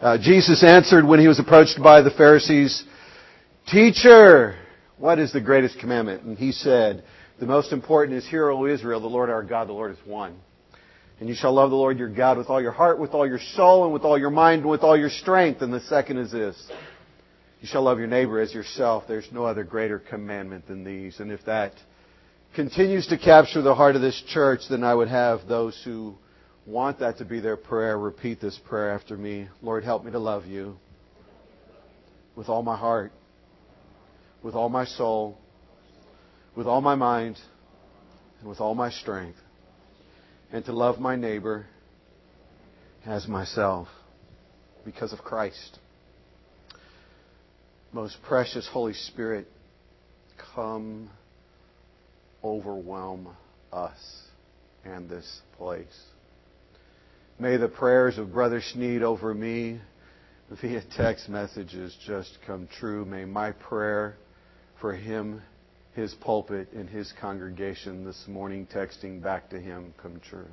Jesus answered when he was approached by the Pharisees, "Teacher, what is the greatest commandment?" And he said, "The most important is, Hear, O Israel, the Lord our God, the Lord is one. And you shall love the Lord your God with all your heart, with all your soul, and with all your mind, and with all your strength." And the second is this: you shall love your neighbor as yourself. There's no other greater commandment than these. And if that continues to capture the heart of this church, then I would have those who want that to be their prayer repeat this prayer after me. Lord, help me to love you with all my heart, with all my soul, with all my mind, and with all my strength, and to love my neighbor as myself because of Christ. Most precious Holy Spirit, come overwhelm us and this place. May the prayers of Brother Sneed over me via text messages just come true. May my prayer for him, his pulpit, and his congregation this morning, texting back to him, come true.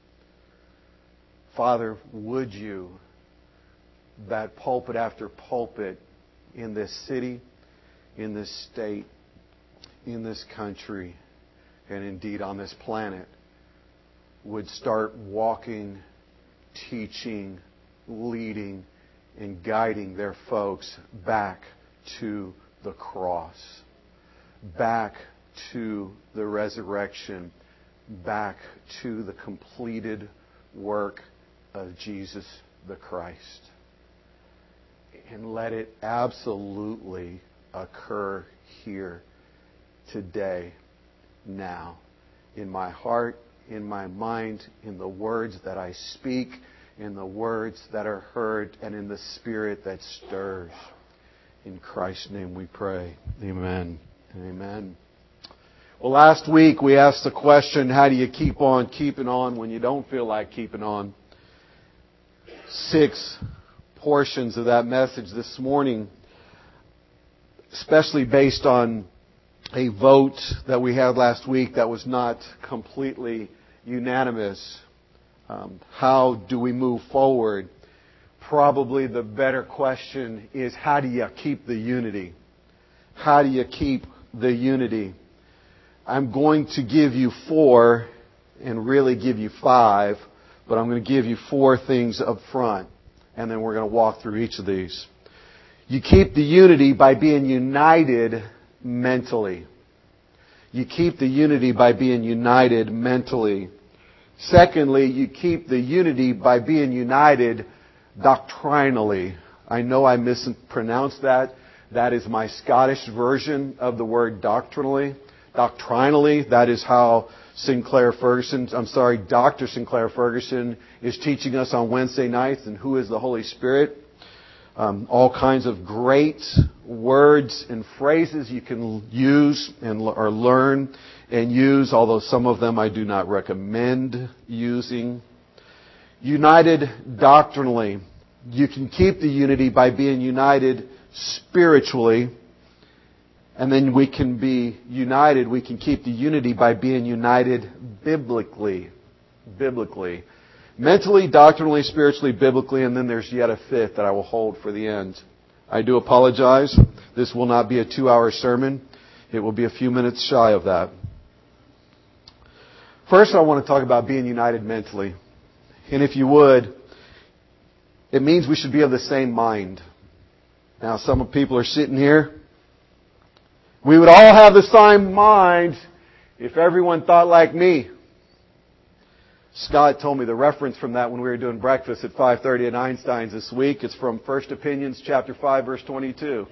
Father, would you, that pulpit after pulpit in this city, in this state, in this country, and indeed on this planet, would start walking, teaching, leading, and guiding their folks back to the cross, back to the resurrection, back to the completed work of Jesus the Christ. And let it absolutely occur here, today, now, in my heart, in my mind, in the words that I speak, in the words that are heard, and in the spirit that stirs. In Christ's name we pray. Amen. Amen. Well, last week we asked the question, how do you keep on keeping on when you don't feel like keeping on? 6 portions of that message this morning, especially based on a vote that we had last week that was not completely unanimous. How do we move forward? Probably the better question is, how do you keep the unity? How do you keep the unity? I'm going to give you 4 and really give you 5, but I'm going to give you 4 things up front, and then we're going to walk through each of these. You keep the unity by being united mentally. You keep the unity by being united mentally. Secondly, you keep the unity by being united doctrinally. I know I mispronounced that. That is my Scottish version of the word doctrinally. Doctrinally, that is how Dr. Sinclair Ferguson is teaching us on Wednesday nights, and who is the Holy Spirit. All kinds of great words and phrases you can use or learn and use, although some of them I do not recommend using. United doctrinally. You can keep the unity by being united spiritually. And then we can be united. We can keep the unity by being united biblically. Biblically. Mentally, doctrinally, spiritually, biblically, and then there's yet a 5th that I will hold for the end. I do apologize. This will not be a 2-hour sermon. It will be a few minutes shy of that. First, I want to talk about being united mentally. And if you would, it means we should be of the same mind. Now, some people are sitting here. We would all have the same mind if everyone thought like me. Scott told me the reference from that when we were doing breakfast at 5:30 at Einstein's this week. It's from First Opinions, chapter 5, verse 22.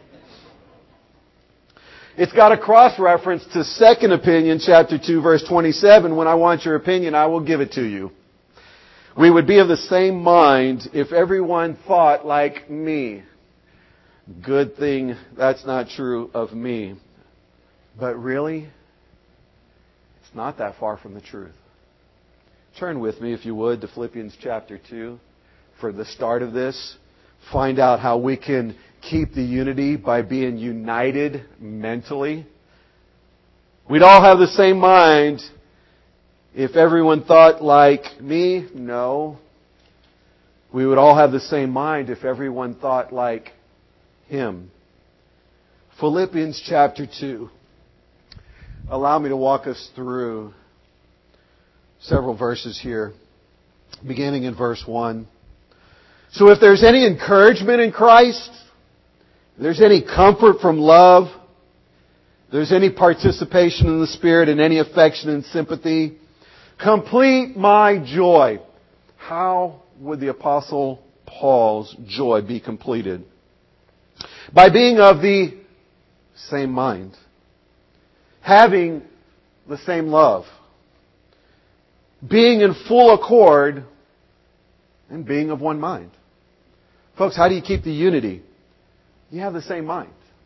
It's got a cross-reference to Second Opinion, chapter 2, verse 27. When I want your opinion, I will give it to you. We would be of the same mind if everyone thought like me. Good thing that's not true of me. But really, it's not that far from the truth. Turn with me, if you would, to Philippians chapter 2 for the start of this. Find out how we can keep the unity by being united mentally. We'd all have the same mind if everyone thought like me. No. We would all have the same mind if everyone thought like Him. Philippians chapter 2. Allow me to walk us through several verses here, beginning in verse 1. So if there's any encouragement in Christ, if there's any comfort from love, if there's any participation in the Spirit and any affection and sympathy, complete my joy. How would the Apostle Paul's joy be completed? By being of the same mind, having the same love, being in full accord, and being of one mind. Folks, how do you keep the unity? You have the same mind.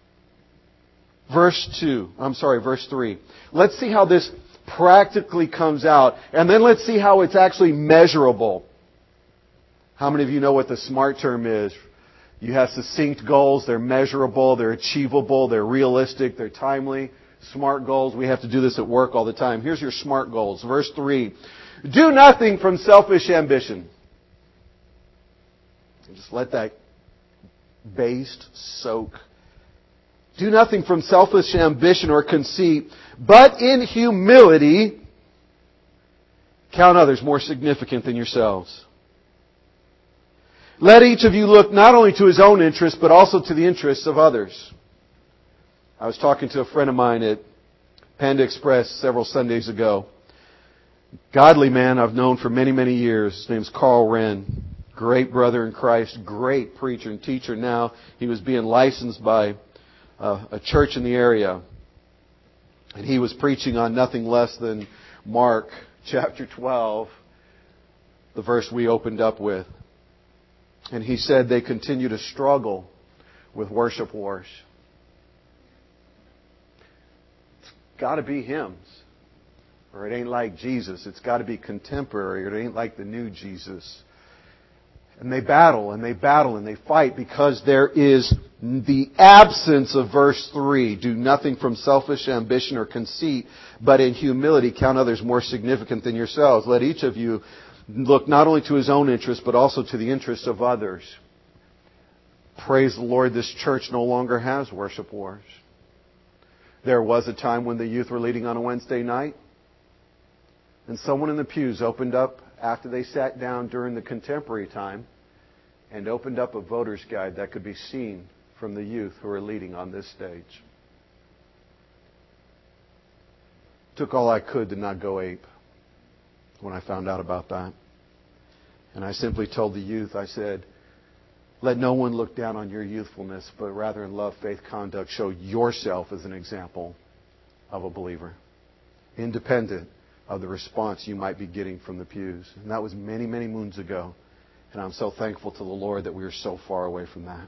Verse 3. Let's see how this practically comes out. And then let's see how it's actually measurable. How many of you know what the SMART term is? You have succinct goals. They're measurable. They're achievable. They're realistic. They're timely. SMART goals. We have to do this at work all the time. Here's your SMART goals. Verse 3. Do nothing from selfish ambition. Just let that based soak. Do nothing from selfish ambition or conceit, but in humility count others more significant than yourselves. Let each of you look not only to his own interests, but also to the interests of others. I was talking to a friend of mine at Panda Express several Sundays ago. Godly man I've known for many, many years. His name's Carl Wren. Great brother in Christ. Great preacher and teacher now. He was being licensed by a church in the area. And he was preaching on nothing less than Mark chapter 12, the verse we opened up with. And he said they continue to struggle with worship wars. It's got to be hymns, or it ain't like Jesus. It's got to be contemporary, or it ain't like the new Jesus. And they battle, and they battle, and they fight because there is the absence of verse 3. Do nothing from selfish ambition or conceit, but in humility count others more significant than yourselves. Let each of you look not only to his own interests, but also to the interests of others. Praise the Lord, this church no longer has worship wars. There was a time when the youth were leading on a Wednesday night, and someone in the pews opened up after they sat down during the contemporary time and opened up a voter's guide that could be seen from the youth who are leading on this stage. Took all I could to not go ape when I found out about that. And I simply told the youth, I said, let no one look down on your youthfulness, but rather in love, faith, conduct, show yourself as an example of a believer, independent of the response you might be getting from the pews. And that was many, many moons ago. And I'm so thankful to the Lord that we are so far away from that.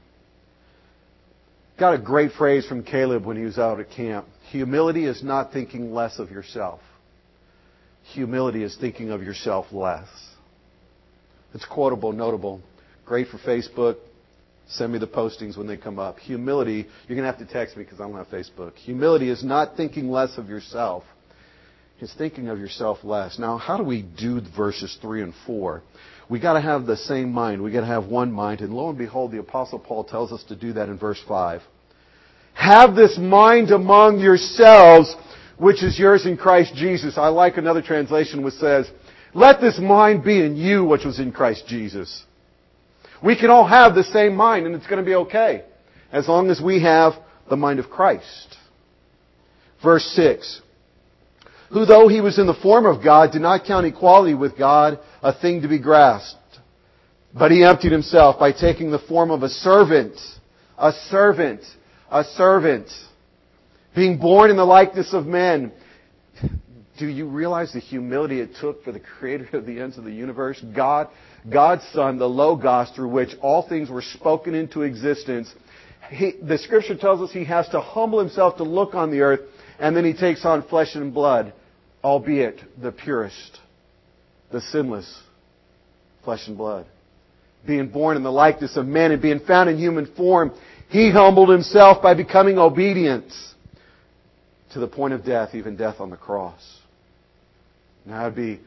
Got a great phrase from Caleb when he was out at camp. Humility is not thinking less of yourself. Humility is thinking of yourself less. It's quotable, notable. Great for Facebook. Send me the postings when they come up. Humility, you're going to have to text me because I don't have Facebook. Humility is not thinking less of yourself. It's thinking of yourself less. Now, how do we do verses 3 and 4? We got to have the same mind. We got to have one mind. And lo and behold, the Apostle Paul tells us to do that in verse 5. Have this mind among yourselves, which is yours in Christ Jesus. I like another translation which says, let this mind be in you, which was in Christ Jesus. We can all have the same mind, and it's going to be okay, as long as we have the mind of Christ. Verse 6. Who, though he was in the form of God, did not count equality with God a thing to be grasped. But he emptied himself by taking the form of a servant. A servant. A servant. Being born in the likeness of men. Do you realize the humility it took for the Creator of the ends of the universe? God's Son, the Logos, through which all things were spoken into existence. The Scripture tells us He has to humble Himself to look on the earth, and then He takes on flesh and blood, albeit the purest, the sinless flesh and blood. Being born in the likeness of men and being found in human form, He humbled Himself by becoming obedient to the point of death, even death on the cross. Now, it'd be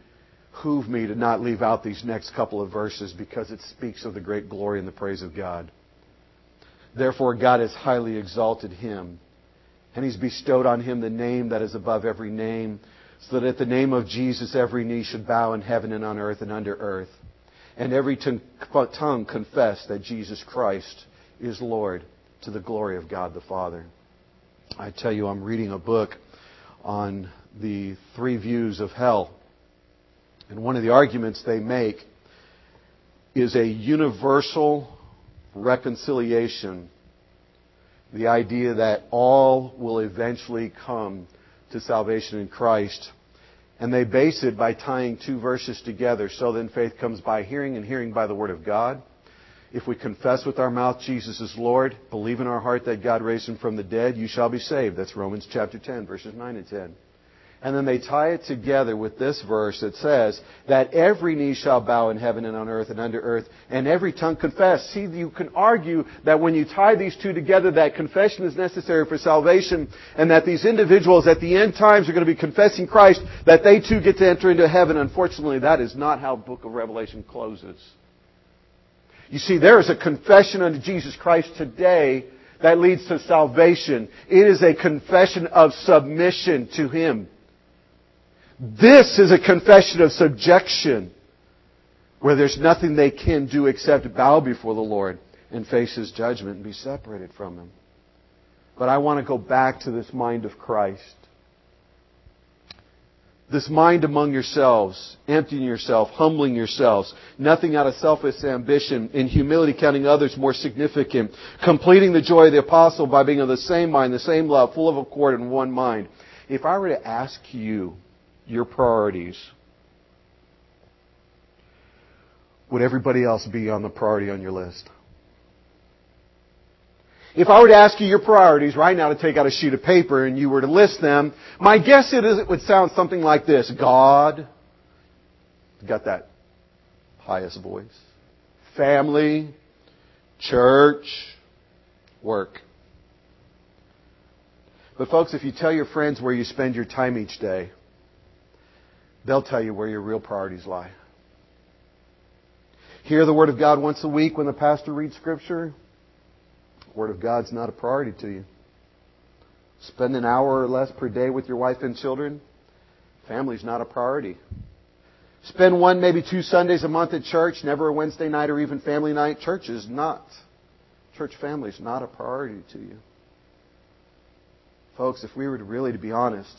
behoove me to not leave out these next couple of verses because it speaks of the great glory and the praise of God. Therefore God has highly exalted Him, and He's bestowed on Him the name that is above every name, so that at the name of Jesus every knee should bow in heaven and on earth and under earth, and every tongue confess that Jesus Christ is Lord, to the glory of God the Father. I tell you, I'm reading a book on the 3 views of hell. And one of the arguments they make is a universal reconciliation. The idea that all will eventually come to salvation in Christ. And they base it by tying 2 verses together. So then faith comes by hearing, and hearing by the Word of God. If we confess with our mouth Jesus is Lord, believe in our heart that God raised Him from the dead, you shall be saved. That's Romans chapter 10, verses 9 and 10. And then they tie it together with this verse that says that every knee shall bow in heaven and on earth and under earth, and every tongue confess. See, you can argue that when you tie these 2 together, that confession is necessary for salvation, and that these individuals at the end times are going to be confessing Christ, that they too get to enter into heaven. Unfortunately, that is not how the book of Revelation closes. You see, there is a confession unto Jesus Christ today that leads to salvation. It is a confession of submission to Him. This is a confession of subjection, where there's nothing they can do except bow before the Lord and face His judgment and be separated from Him. But I want to go back to this mind of Christ. This mind among yourselves, emptying yourself, humbling yourselves, nothing out of selfish ambition, in humility counting others more significant, completing the joy of the apostle by being of the same mind, the same love, full of accord and one mind. If I were to ask you your priorities, would everybody else be on the priority on your list? If I were to ask you your priorities right now, to take out a sheet of paper and you were to list them, my guess is it would sound something like this. God, got that highest voice. Family, church, work. But folks, if you tell your friends where you spend your time each day, they'll tell you where your real priorities lie. Hear the Word of God once a week when the pastor reads Scripture. The Word of God's not a priority to you. Spend an hour or less per day with your wife and children. Family's not a priority. Spend 1, maybe 2 Sundays a month at church, never a Wednesday night or even family night. Church family's not a priority to you. Folks, if we were to be honest,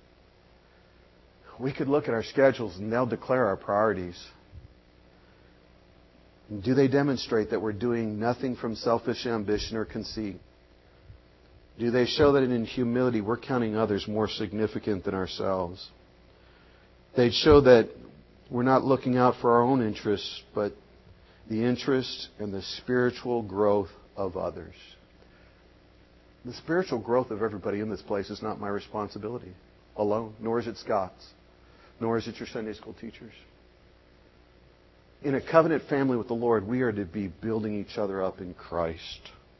we could look at our schedules and they'll declare our priorities. Do they demonstrate that we're doing nothing from selfish ambition or conceit? Do they show that in humility we're counting others more significant than ourselves? They show that we're not looking out for our own interests, but the interest and the spiritual growth of others. The spiritual growth of everybody in this place is not my responsibility alone, nor is it Scott's, nor is it your Sunday school teachers. In a covenant family with the Lord, we are to be building each other up in Christ.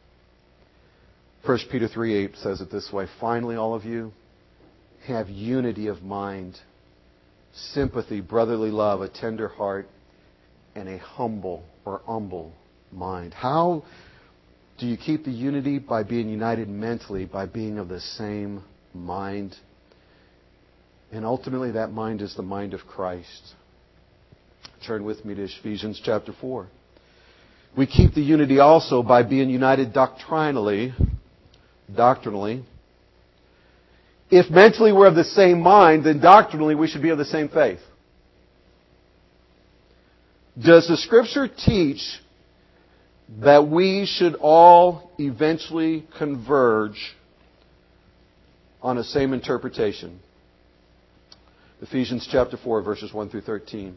1 Peter 3:8 says it this way, finally, all of you, have unity of mind, sympathy, brotherly love, a tender heart, and a humble mind. How do you keep the unity? By being united mentally, by being of the same mind. And ultimately, that mind is the mind of Christ. Turn with me to Ephesians chapter 4. We keep the unity also by being united doctrinally. If mentally we're of the same mind, then doctrinally we should be of the same faith. Does the Scripture teach that we should all eventually converge on a same interpretation? Ephesians chapter 4, verses 1 through 13.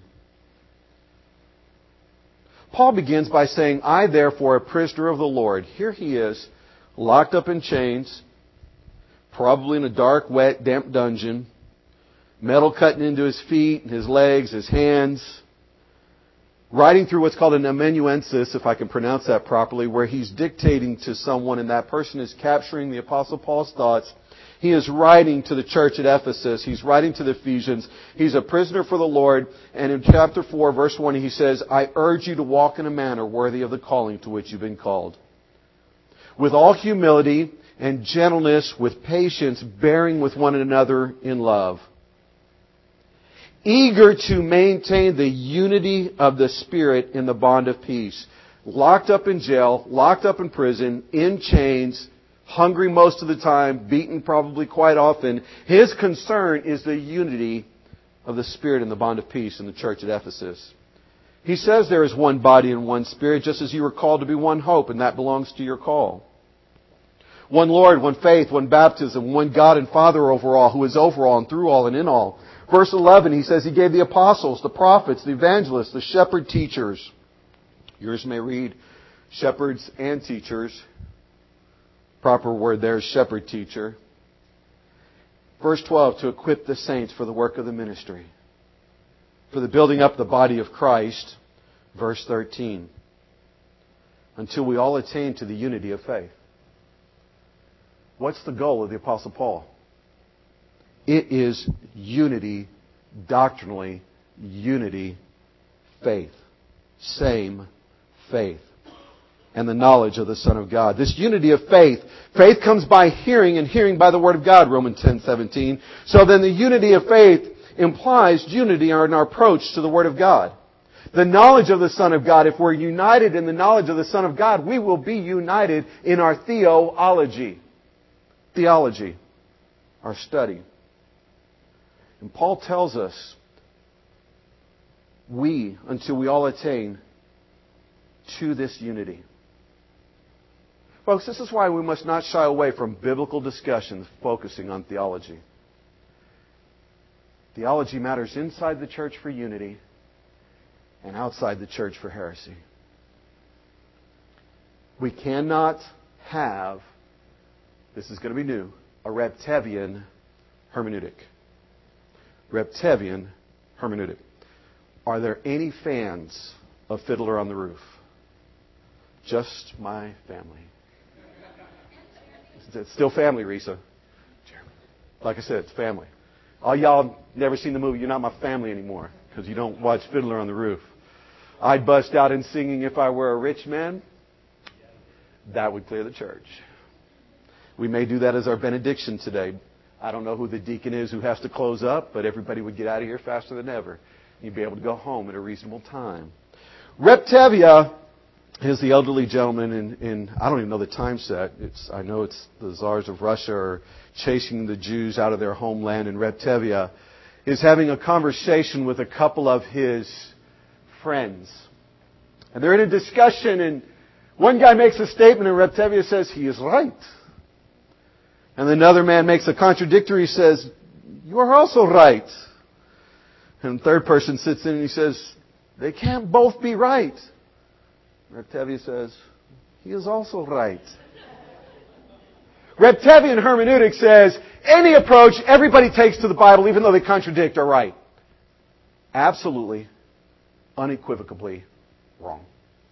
Paul begins by saying, I therefore, a prisoner of the Lord. Here he is, locked up in chains, probably in a dark, wet, damp dungeon, metal cutting into his feet, his legs, his hands, writing through what's called an amanuensis, if I can pronounce that properly, where he's dictating to someone and that person is capturing the Apostle Paul's thoughts. He is writing to the church at Ephesus. He's writing to the Ephesians. He's a prisoner for the Lord. And in chapter 4, verse 1, he says, I urge you to walk in a manner worthy of the calling to which you've been called, with all humility and gentleness, with patience, bearing with one another in love, eager to maintain the unity of the Spirit in the bond of peace. Locked up in jail, locked up in prison, in chains, hungry most of the time, beaten probably quite often. His concern is the unity of the Spirit in the bond of peace in the church at Ephesus. He says there is one body and one Spirit, just as you were called to be one hope, and that belongs to your call. One Lord, one faith, one baptism, one God and Father over all, who is over all and through all and in all. Verse 11, he says He gave the apostles, the prophets, the evangelists, the shepherd teachers. Yours may read shepherds and teachers. Proper word there is shepherd teacher. Verse 12, to equip the saints for the work of the ministry, for the building up the body of Christ. Verse 13, until we all attain to the unity of faith. What's the goal of the Apostle Paul? It is unity, doctrinally, unity, faith. Same faith. And the knowledge of the Son of God. This unity of faith. Faith comes by hearing, and hearing by the Word of God, Romans 10:17. So then the unity of faith implies unity in our approach to the Word of God. The knowledge of the Son of God, if we're united in the knowledge of the Son of God, we will be united in our theology. Theology, our study. And Paul tells us, until we all attain to this unity. Folks, this is why we must not shy away from biblical discussions focusing on theology. Theology matters inside the church for unity and outside the church for heresy. We cannot have, this is going to be new, a Reptevian hermeneutic. Reptevian hermeneutic. Are there any fans of Fiddler on the Roof? Just my family. It's still family, Risa. Like I said, it's family. All y'all never seen the movie, you're not my family anymore because you don't watch Fiddler on the Roof. I'd bust out in singing if I were a rich man. That would clear the church. We may do that as our benediction today. I don't know who the deacon is who has to close up, but everybody would get out of here faster than ever. You'd be able to go home at a reasonable time. Reptavia is the elderly gentleman in I don't even know the time set. I know it's the czars of Russia are chasing the Jews out of their homeland, and Reptavia is having a conversation with a couple of his friends. And they're in a discussion, and one guy makes a statement, and Reptavia says, he is right. And another man makes a contradictory, says, you are also right. And the third person sits in and he says, they can't both be right. Reptavia says, he is also right. Reptavian hermeneutic says, any approach everybody takes to the Bible, even though they contradict, are right. Absolutely, unequivocally wrong.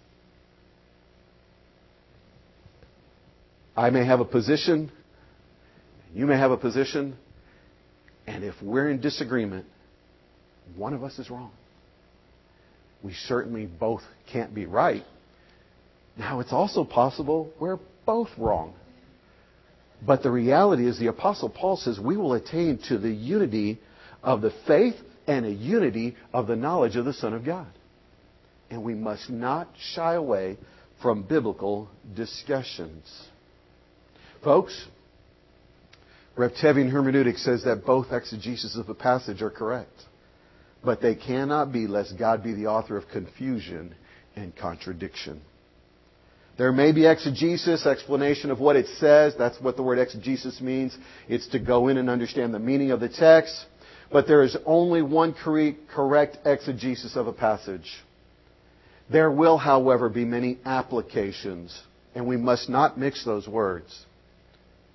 I may have a position, you may have a position, and if we're in disagreement, one of us is wrong. We certainly both can't be right. Now, it's also possible we're both wrong. But the reality is the Apostle Paul says we will attain to the unity of the faith and a unity of the knowledge of the Son of God. And we must not shy away from biblical discussions. Folks, Reptavian hermeneutic says that both exegesis of the passage are correct. But they cannot be lest God be the author of confusion and contradiction. There may be exegesis, explanation of what it says. That's what the word exegesis means. It's to go in and understand the meaning of the text. But there is only one correct exegesis of a passage. There will, however, be many applications, and we must not mix those words.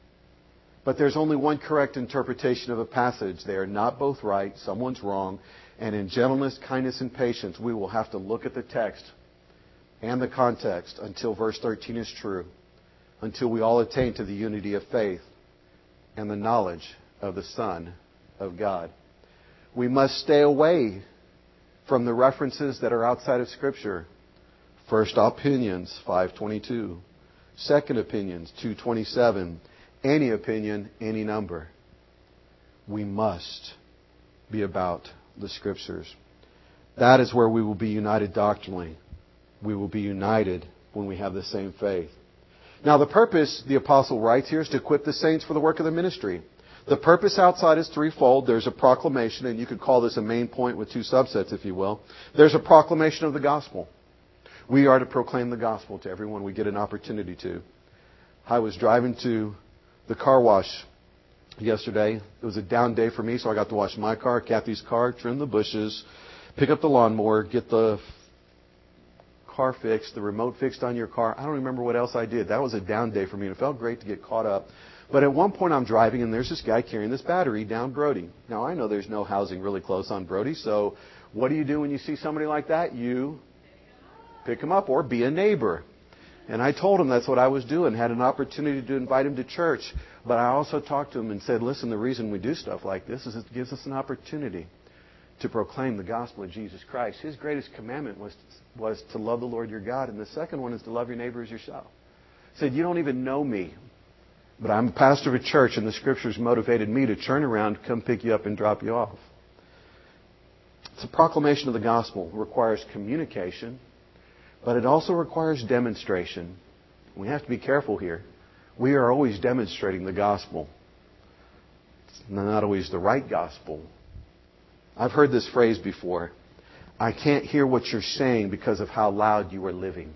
But there's only one correct interpretation of a passage. They are not both right. Someone's wrong. And in gentleness, kindness, and patience, we will have to look at the text and the context until verse 13 is true, until we all attain to the unity of faith and the knowledge of the Son of God. We must stay away from the references that are outside of Scripture. First opinions, 5:22. Second opinions, 2:27. Any opinion, any number. We must be about the Scriptures. That is where we will be united doctrinally. We will be united when we have the same faith. Now the purpose, the apostle writes here, is to equip the saints for the work of the ministry. The purpose outside is threefold. There's a proclamation, and you could call this a main point with two subsets, if you will. There's a proclamation of the gospel. We are to proclaim the gospel to everyone we get an opportunity to. I was driving to the car wash yesterday. It was a down day for me, so I got to wash my car, Kathy's car, trim the bushes, pick up the lawnmower, get the car fixed, the remote fixed on your car. I don't remember what else I did. That was a down day for me, and it felt great to get caught up. But at one point I'm driving, and there's this guy carrying this battery down Brody. Now, I know there's no housing really close on Brody, so what do you do when you see somebody like that? You pick him up or be a neighbor. And I told him that's what I was doing, had an opportunity to invite him to church. But I also talked to him and said, listen, the reason we do stuff like this is it gives us an opportunity to proclaim the gospel of Jesus Christ. His greatest commandment was to love the Lord your God, and the second one is to love your neighbor as yourself. He said, you don't even know me, but I'm a pastor of a church, and the Scriptures motivated me to turn around, come pick you up, and drop you off. It's a proclamation of the gospel. It requires communication, but it also requires demonstration. We have to be careful here. We are always demonstrating the gospel. It's not always the right gospel. I've heard this phrase before. I can't hear what you're saying because of how loud you are living.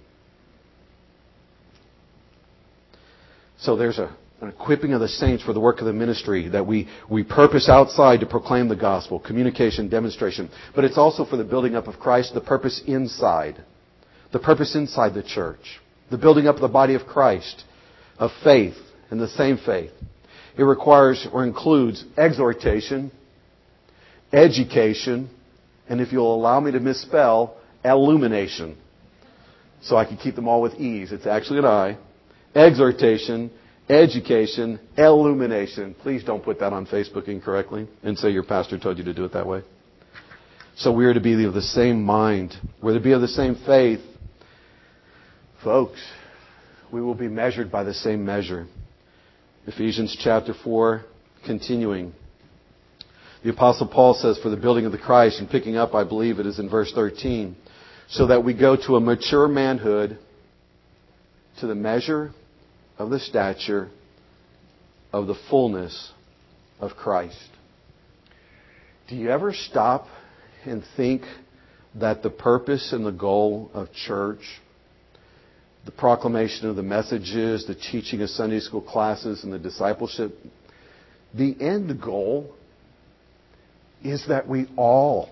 So there's an equipping of the saints for the work of the ministry, that we purpose outside to proclaim the gospel, communication, demonstration. But it's also for the building up of Christ, the purpose inside. The purpose inside the church. The building up of the body of Christ, of faith, and the same faith. It requires or includes exhortation, education, and if you'll allow me to misspell, illumination. So I can keep them all with E's. It's actually an I. Exhortation, education, illumination. Please don't put that on Facebook incorrectly and say your pastor told you to do it that way. So we are to be of the same mind. We're to be of the same faith. Folks, we will be measured by the same measure. Ephesians chapter 4, continuing. The Apostle Paul says, for the building of the Christ, and picking up, I believe it is in verse 13, so that we go to a mature manhood, to the measure of the stature of the fullness of Christ. Do you ever stop and think that the purpose and the goal of church, the proclamation of the messages, the teaching of Sunday school classes, and the discipleship, the end goal is that we all,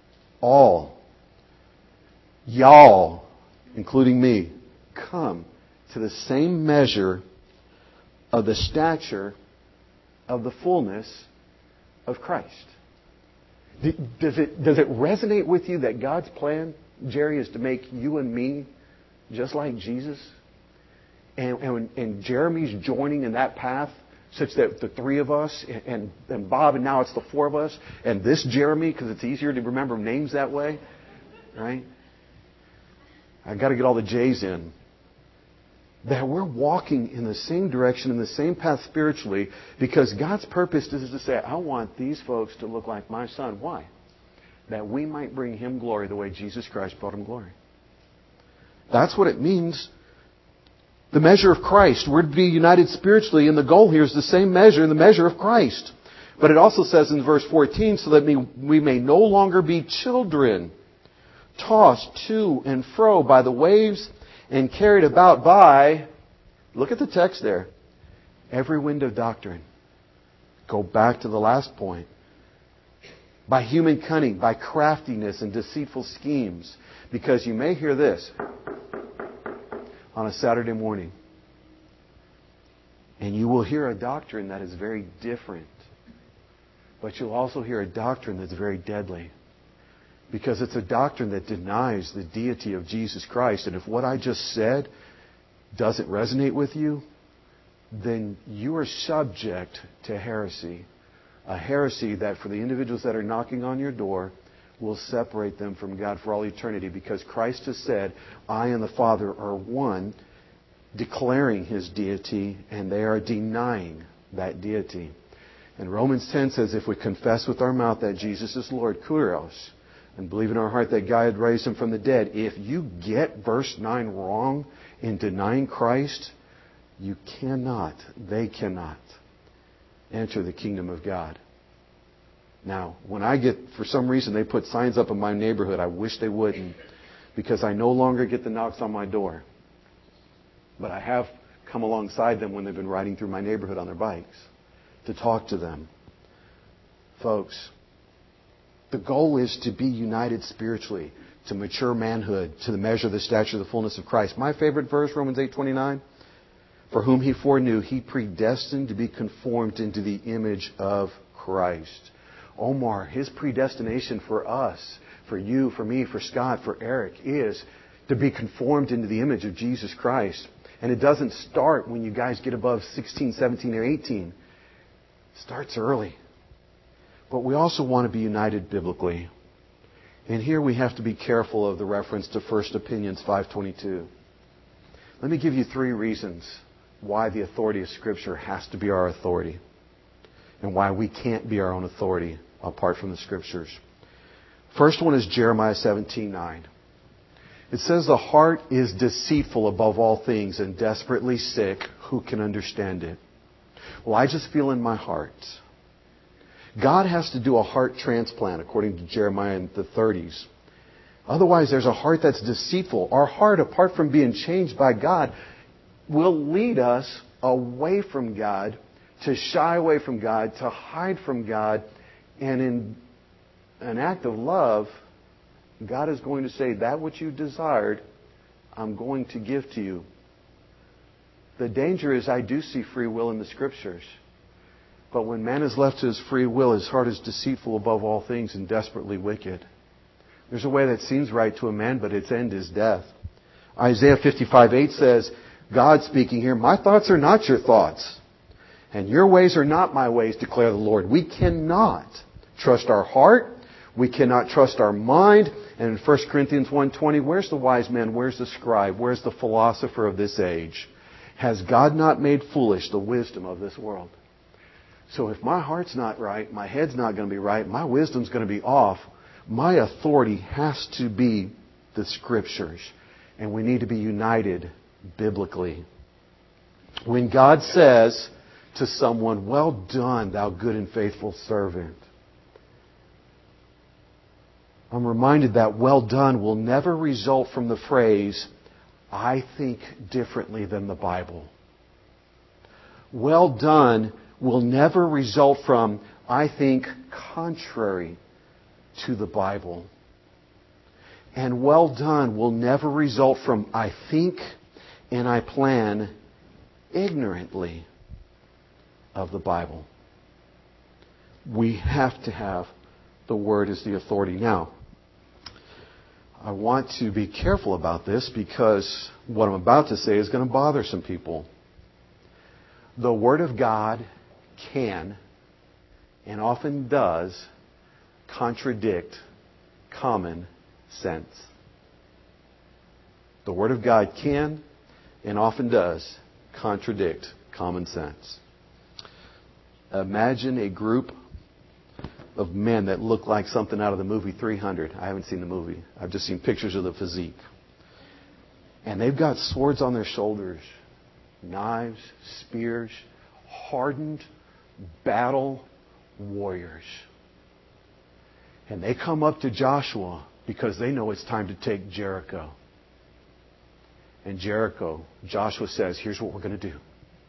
y'all, including me, come to the same measure of the stature of the fullness of Christ. Does it resonate with you that God's plan, Jerry, is to make you and me just like Jesus? And Jeremy's joining in that path such that the three of us and Bob, and now it's the four of us, and this Jeremy, because it's easier to remember names that way, right? I've got to get all the J's in. That we're walking in the same direction, in the same path spiritually, because God's purpose is to say, I want these folks to look like my Son. Why? That we might bring Him glory the way Jesus Christ brought Him glory. That's what it means. The measure of Christ. We're to be united spiritually, and the goal here is the same measure, the measure of Christ. But it also says in verse 14, so that we may no longer be children, tossed to and fro by the waves and carried about by, look at the text there, every wind of doctrine. Go back to the last point. By human cunning, by craftiness and deceitful schemes. Because you may hear this on a Saturday morning. And you will hear a doctrine that is very different. But you'll also hear a doctrine that's very deadly. Because it's a doctrine that denies the deity of Jesus Christ. And if what I just said doesn't resonate with you, then you are subject to heresy. A heresy that for the individuals that are knocking on your door will separate them from God for all eternity. Because Christ has said, I and the Father are one, declaring His deity, and they are denying that deity. And Romans 10 says, if we confess with our mouth that Jesus is Lord, kurios, and believe in our heart that God had raised Him from the dead, if you get verse 9 wrong in denying Christ, you cannot, they cannot enter the kingdom of God. Now, when I get, for some reason, they put signs up in my neighborhood, I wish they wouldn't, because I no longer get the knocks on my door. But I have come alongside them when they've been riding through my neighborhood on their bikes to talk to them. Folks, the goal is to be united spiritually, to mature manhood, to the measure of the stature of the fullness of Christ. My favorite verse, Romans 8:29, for whom He foreknew, He predestined to be conformed into the image of Christ. Omar, His predestination for us, for you, for me, for Scott, for Eric, is to be conformed into the image of Jesus Christ. And it doesn't start when you guys get above 16, 17, or 18. It starts early. But we also want to be united biblically. And here we have to be careful of the reference to First Opinions 5:22. Let me give you 3 reasons why the authority of Scripture has to be our authority, and why we can't be our own authority apart from the Scriptures. First one is Jeremiah 17:9. It says, the heart is deceitful above all things and desperately sick. Who can understand it? Well, I just feel in my heart. God has to do a heart transplant, according to Jeremiah in the 30s. Otherwise, there's a heart that's deceitful. Our heart, apart from being changed by God, will lead us away from God, to shy away from God, to hide from God. And in an act of love, God is going to say, that which you desired, I'm going to give to you. The danger is I do see free will in the Scriptures. But when man is left to his free will, his heart is deceitful above all things and desperately wicked. There's a way that seems right to a man, but its end is death. Isaiah 55:8 says, God speaking here, my thoughts are not your thoughts, and your ways are not my ways, declare the Lord. We cannot trust our heart. We cannot trust our mind. And in 1 Corinthians 1:20, where's the wise man? Where's the scribe? Where's the philosopher of this age? Has God not made foolish the wisdom of this world? So if my heart's not right, my head's not going to be right, my wisdom's going to be off, my authority has to be the Scriptures. And we need to be united biblically. When God says to someone, well done, thou good and faithful servant, I'm reminded that well done will never result from the phrase, I think differently than the Bible. Well done will never result from, I think contrary to the Bible. And well done will never result from, I think and I plan ignorantly of the Bible. We have to have the Word as the authority. Now, I want to be careful about this because what I'm about to say is going to bother some people. The Word of God can, and often does, contradict common sense. The Word of God can, and often does, contradict common sense. Imagine a group of men that look like something out of the movie 300. I haven't seen the movie. I've just seen pictures of the physique. And they've got swords on their shoulders, knives, spears, hardened battle warriors. And they come up to Joshua because they know it's time to take Jericho. And Jericho, Joshua says, here's what we're going to do.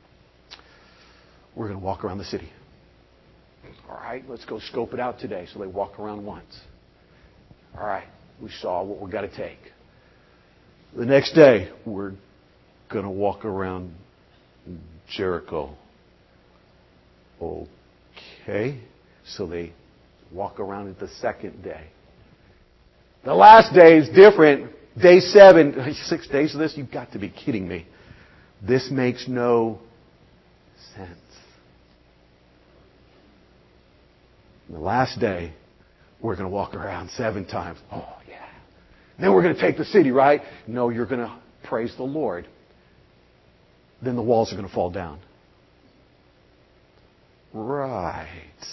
We're going to walk around the city. All right, let's go scope it out today. So they walk around once. All right, we saw what we've got to take. The next day, we're going to walk around Jericho. Okay, so they walk around it the second day. The last day is different. Day 7, 6 days of this? You've got to be kidding me. This makes no sense. The last day, we're going to walk around 7 times. Oh, yeah. Then we're going to take the city, right? No, you're going to praise the Lord. Then the walls are going to fall down. Right.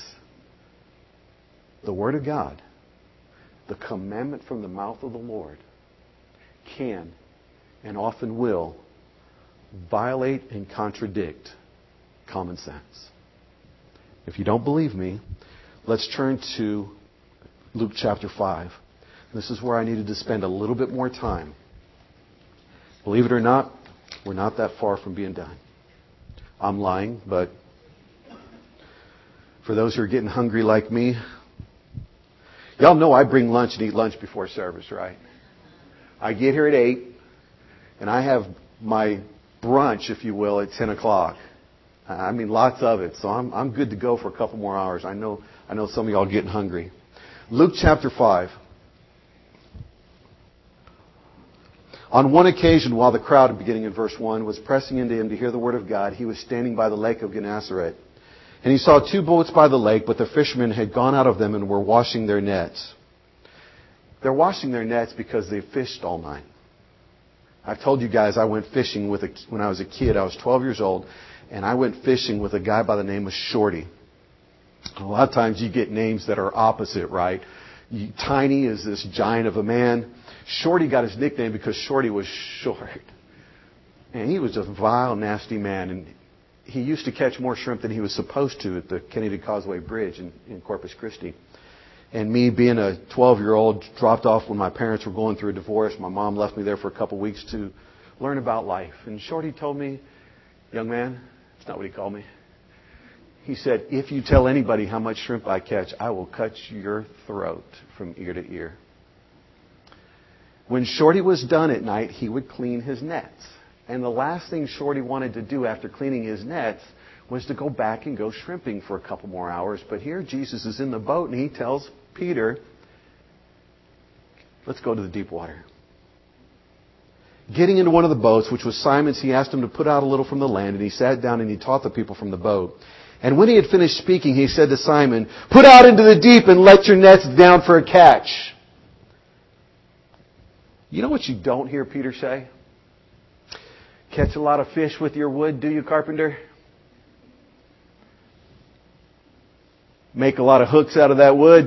The Word of God, the commandment from the mouth of the Lord, can and often will violate and contradict common sense. If you don't believe me, let's turn to Luke chapter 5. This is where I needed to spend a little bit more time. Believe it or not, we're not that far from being done. I'm lying, but for those who are getting hungry like me, y'all know I bring lunch and eat lunch before service, right? I get here at 8, and I have my brunch, if you will, at 10 o'clock. I mean, lots of it. So I'm good to go for a couple more hours. I know some of y'all are getting hungry. Luke chapter 5. On one occasion, while the crowd, beginning in verse 1, was pressing into him to hear the word of God, he was standing by the lake of Gennesaret. And he saw 2 boats by the lake, but the fishermen had gone out of them and were washing their nets. They're washing their nets because they fished all night. I've told you guys I went fishing when I was a kid. I was 12 years old, and I went fishing with a guy by the name of Shorty. A lot of times you get names that are opposite, right? Tiny is this giant of a man. Shorty got his nickname because Shorty was short. And he was a vile, nasty man. And he used to catch more shrimp than he was supposed to at the Kennedy Causeway Bridge in Corpus Christi. And me being a 12-year-old, dropped off when my parents were going through a divorce. My mom left me there for a couple weeks to learn about life. And Shorty told me, young man, it's not what he called me. He said, if you tell anybody how much shrimp I catch, I will cut your throat from ear to ear. When Shorty was done at night, he would clean his nets. And the last thing Shorty wanted to do after cleaning his nets was to go back and go shrimping for a couple more hours. But here Jesus is in the boat and he tells Peter, let's go to the deep water. Getting into one of the boats, which was Simon's, he asked him to put out a little from the land, and he sat down and he taught the people from the boat. And when he had finished speaking, he said to Simon, put out into the deep and let your nets down for a catch. You know what you don't hear Peter say? Catch a lot of fish with your wood, do you, carpenter? Make a lot of hooks out of that wood.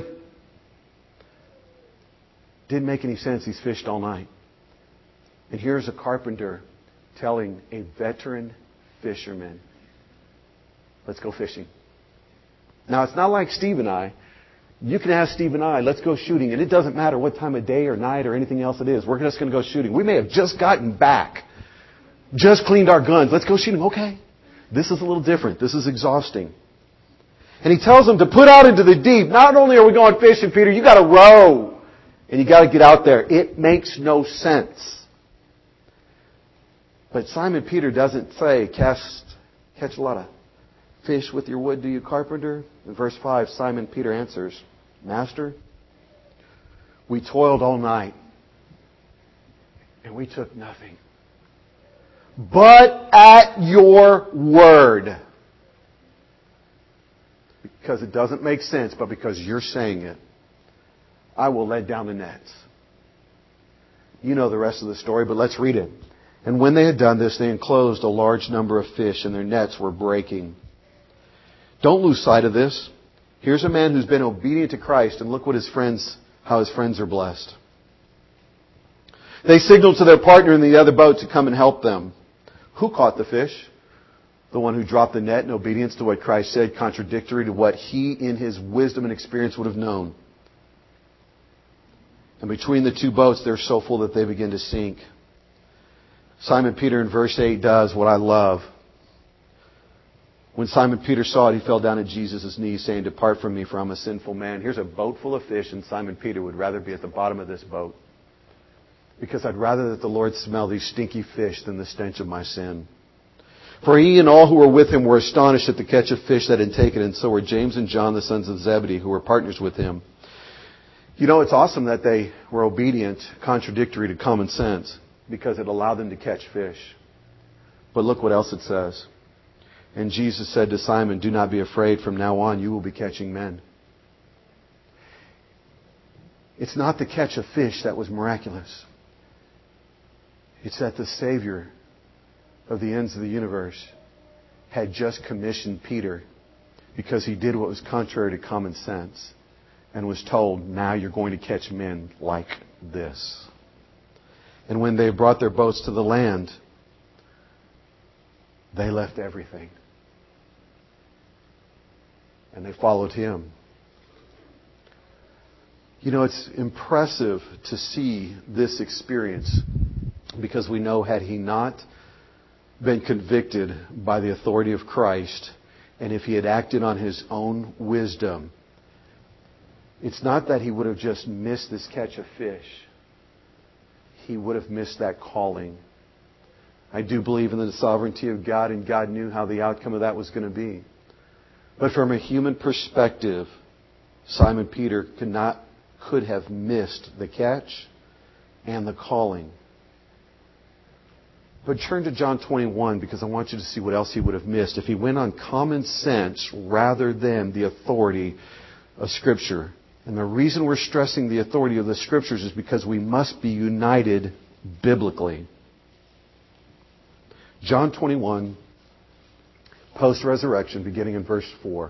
Didn't make any sense. He's fished all night. And here's a carpenter telling a veteran fisherman, let's go fishing. Now, it's not like Steve and I. You can ask Steve and I, let's go shooting, and it doesn't matter what time of day or night or anything else it is. We're just going to go shooting. We may have just gotten back, just cleaned our guns. Let's go shooting. Okay. This is a little different. This is exhausting. And he tells them to put out into the deep. Not only are we going fishing, Peter, you got to row. And you got to get out there. It makes no sense. But Simon Peter doesn't say, catch a lot of fish with your wood, do you, carpenter? In verse 5, Simon Peter answers, Master, we toiled all night, and we took nothing. But at your word. Because it doesn't make sense, but because you're saying it, I will let down the nets. You know the rest of the story, but let's read it. And when they had done this, they enclosed a large number of fish, and their nets were breaking. Don't lose sight of this. Here's a man who's been obedient to Christ, and look what how his friends are blessed. They signaled to their partner in the other boat to come and help them. Who caught the fish? The one who dropped the net in obedience to what Christ said, contradictory to what he in his wisdom and experience would have known. And between the 2 boats, they're so full that they begin to sink. Simon Peter in verse 8 does what I love. When Simon Peter saw it, he fell down at Jesus' knees, saying, Depart from me, for I'm a sinful man. Here's a boat full of fish, and Simon Peter would rather be at the bottom of this boat. Because I'd rather that the Lord smell these stinky fish than the stench of my sin. For he and all who were with him were astonished at the catch of fish that had taken, and so were James and John, the sons of Zebedee, who were partners with him. You know, it's awesome that they were obedient, contradictory to common sense, because it allowed them to catch fish. But look what else it says. And Jesus said to Simon, "Do not be afraid. From now on, you will be catching men." It's not the catch of fish that was miraculous. It's that the Savior of the ends of the universe had just commissioned Peter because he did what was contrary to common sense and was told, now you're going to catch men like this. And when they brought their boats to the land, they left everything. And they followed him. You know, it's impressive to see this experience because we know had he not been convicted by the authority of Christ, and if he had acted on his own wisdom, it's not that he would have just missed this catch of fish. He would have missed that calling. I do believe in the sovereignty of God, and God knew how the outcome of that was going to be. But from a human perspective, Simon Peter could have missed the catch and the calling. But turn to John 21 because I want you to see what else he would have missed if he went on common sense rather than the authority of Scripture. And the reason we're stressing the authority of the Scriptures is because we must be united biblically. John 21, post-resurrection, beginning in verse 4.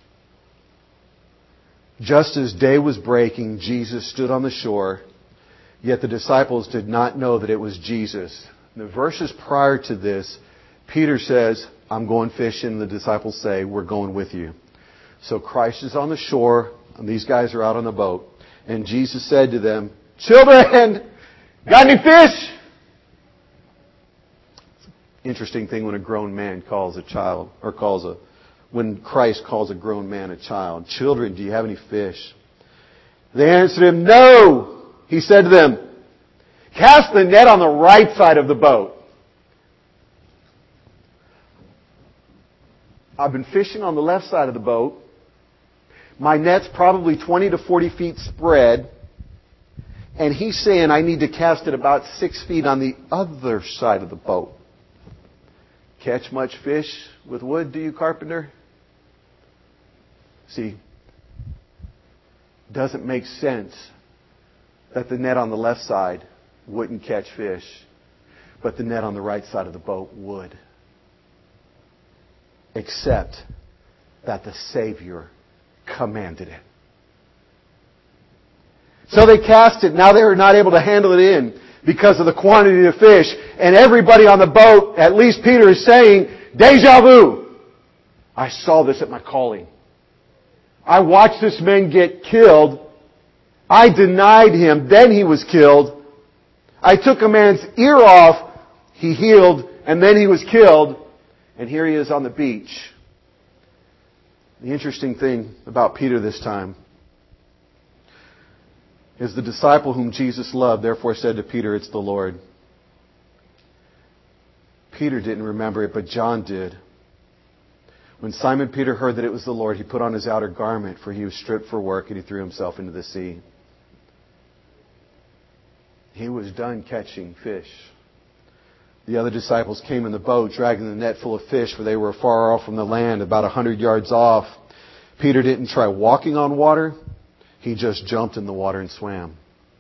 Just as day was breaking, Jesus stood on the shore, yet the disciples did not know that it was Jesus. In the verses prior to this, Peter says, I'm going fishing. The disciples say, we're going with you. So Christ is on the shore, and these guys are out on the boat. And Jesus said to them, children, got any fish? Interesting thing when a grown man calls a child, or when Christ calls a grown man a child. Children, do you have any fish? They answered him, no. He said to them, cast the net on the right side of the boat. I've been fishing on the left side of the boat. My net's probably 20 to 40 feet spread. And he's saying I need to cast it about 6 feet on the other side of the boat. Catch much fish with wood, do you, carpenter? See, doesn't make sense that the net on the left side wouldn't catch fish, but the net on the right side of the boat would. Except that the Savior commanded it. So they cast it. Now they were not able to handle it in because of the quantity of fish. And everybody on the boat, at least Peter, is saying, deja vu. I saw this at my calling. I watched this man get killed. I denied him. Then he was killed. I took a man's ear off. He healed. And then he was killed. And here he is on the beach. The interesting thing about Peter this time is the disciple whom Jesus loved, therefore said to Peter, it's the Lord. Peter didn't remember it, but John did. When Simon Peter heard that it was the Lord, he put on his outer garment, for he was stripped for work, and he threw himself into the sea. He was done catching fish. The other disciples came in the boat, dragging the net full of fish, for they were far off from the land, about 100 yards off. Peter didn't try walking on water. He just jumped in the water and swam.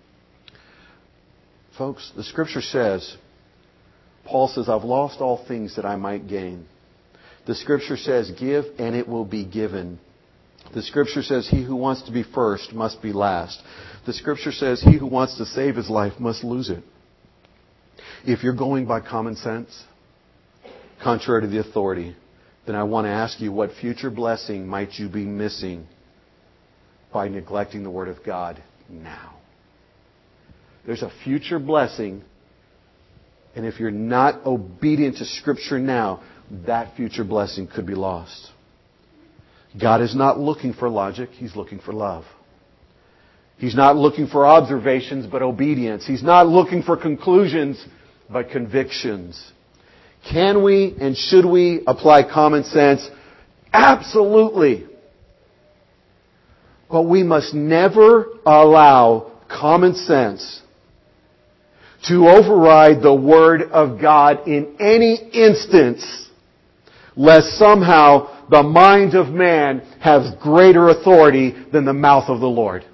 Folks, the Scripture says, Paul says, I've lost all things that I might gain. The Scripture says, give and it will be given. The Scripture says, he who wants to be first must be last. The Scripture says, he who wants to save his life must lose it. If you're going by common sense, contrary to the authority, then I want to ask you, what future blessing might you be missing by neglecting the Word of God now? There's a future blessing, and if you're not obedient to Scripture now, that future blessing could be lost. God is not looking for logic. He's looking for love. He's not looking for observations, but obedience. He's not looking for conclusions, but convictions. Can we and should we apply common sense? Absolutely. But we must never allow common sense to override the Word of God in any instance, lest somehow the mind of man has greater authority than the mouth of the Lord.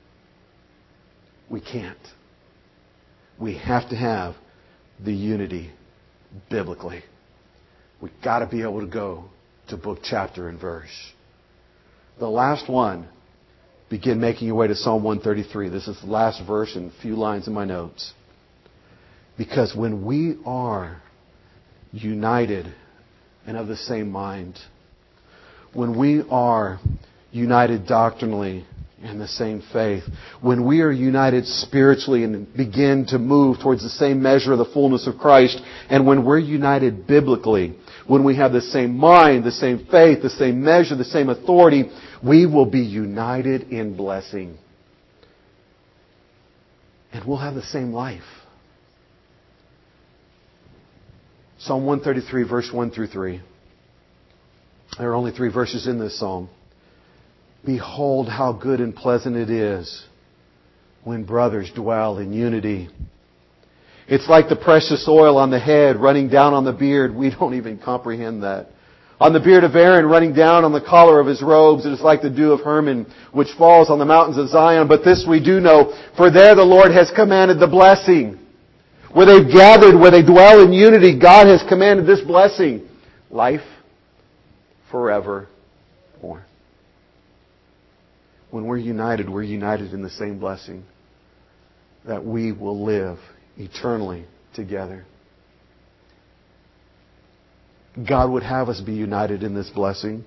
We can't. We have to have the unity biblically. We've got to be able to go to book, chapter, and verse. The last one, begin making your way to Psalm 133. This is the last verse and a few lines in my notes. Because when we are united and of the same mind, when we are united doctrinally in the same faith, when we are united spiritually and begin to move towards the same measure of the fullness of Christ, and when we're united biblically, when we have the same mind, the same faith, the same measure, the same authority, we will be united in blessing. And we'll have the same life. Psalm 133, verse 1 through 3. There are only 3 verses in this psalm. Behold how good and pleasant it is when brothers dwell in unity. It's like the precious oil on the head running down on the beard. We don't even comprehend that. On the beard of Aaron running down on the collar of his robes. It is like the dew of Hermon which falls on the mountains of Zion. But this we do know, for there the Lord has commanded the blessing. Where they've gathered, where they dwell in unity, God has commanded this blessing. Life forevermore. When we're united in the same blessing. That we will live eternally together. God would have us be united in this blessing.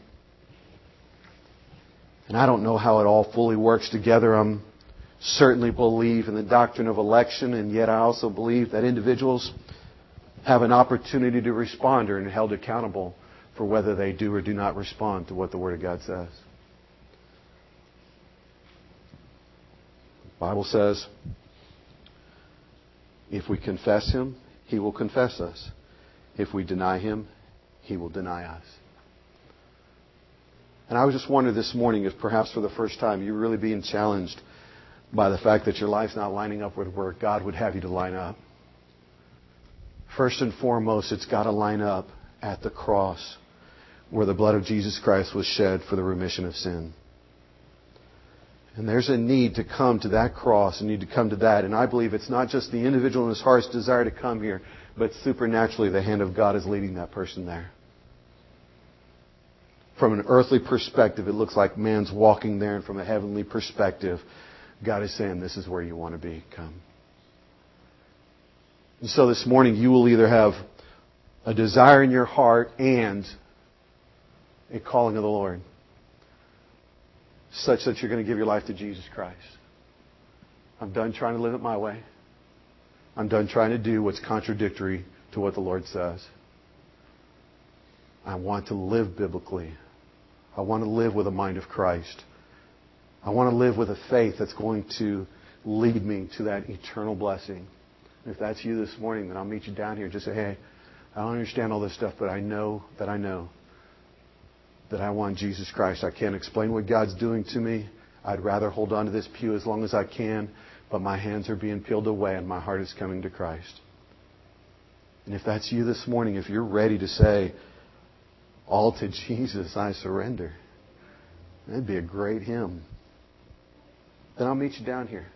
And I don't know how it all fully works together. I'm certainly believe in the doctrine of election, and yet I also believe that individuals have an opportunity to respond or are held accountable for whether they do or do not respond to what the Word of God says. The Bible says, if we confess Him, He will confess us. If we deny Him, He will deny us. And I was just wondering this morning if perhaps for the first time you're really being challenged by the fact that your life's not lining up with where God would have you to line up. First and foremost, it's got to line up at the cross where the blood of Jesus Christ was shed for the remission of sin. And there's a need to come to that cross, a need to come to that. And I believe it's not just the individual in his heart's desire to come here, but supernaturally the hand of God is leading that person there. From an earthly perspective, it looks like man's walking there, and from a heavenly perspective, God is saying, this is where you want to be. Come. And so this morning, you will either have a desire in your heart and a calling of the Lord, such that you're going to give your life to Jesus Christ. I'm done trying to live it my way. I'm done trying to do what's contradictory to what the Lord says. I want to live biblically. I want to live with the mind of Christ. I want to live with a faith that's going to lead me to that eternal blessing. And if that's you this morning, then I'll meet you down here and just say, hey, I don't understand all this stuff, but I know that I want Jesus Christ. I can't explain what God's doing to me. I'd rather hold on to this pew as long as I can, but my hands are being peeled away and my heart is coming to Christ. And if that's you this morning, if you're ready to say, all to Jesus I surrender, that'd be a great hymn. Then I'll meet you down here.